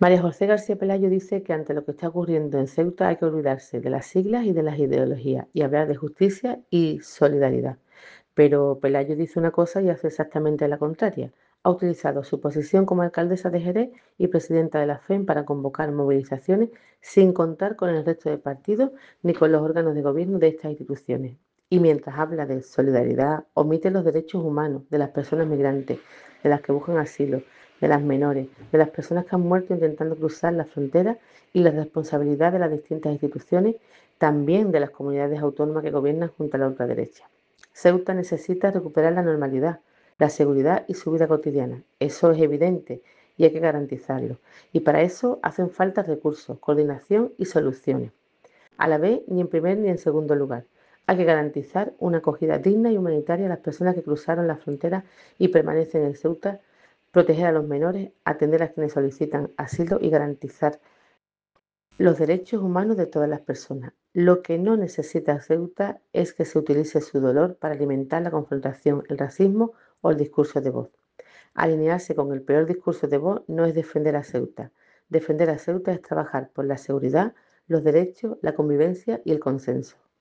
María José García Pelayo dice que ante lo que está ocurriendo en Ceuta hay que olvidarse de las siglas y de las ideologías y hablar de justicia y solidaridad. Pero Pelayo dice una cosa y hace exactamente la contraria. Ha utilizado su posición como alcaldesa de Jerez y presidenta de la FEM para convocar movilizaciones sin contar con el resto de partidos ni con los órganos de gobierno de estas instituciones. Y mientras habla de solidaridad, omite los derechos humanos de las personas migrantes, de las que buscan asilo, de las menores, de las personas que han muerto intentando cruzar la frontera y la responsabilidad de las distintas instituciones, también de las comunidades autónomas que gobiernan junto a la ultraderecha. Ceuta necesita recuperar la normalidad, la seguridad y su vida cotidiana. Eso es evidente y hay que garantizarlo. Y para eso hacen falta recursos, coordinación y soluciones. A la vez, ni en primer ni en segundo lugar. Hay que garantizar una acogida digna y humanitaria a las personas que cruzaron la frontera y permanecen en Ceuta, proteger a los menores, atender a quienes solicitan asilo y garantizar los derechos humanos de todas las personas. Lo que no necesita Ceuta es que se utilice su dolor para alimentar la confrontación, el racismo o el discurso de voz. Alinearse con el peor discurso de voz no es defender a Ceuta. Defender a Ceuta es trabajar por la seguridad, los derechos, la convivencia y el consenso.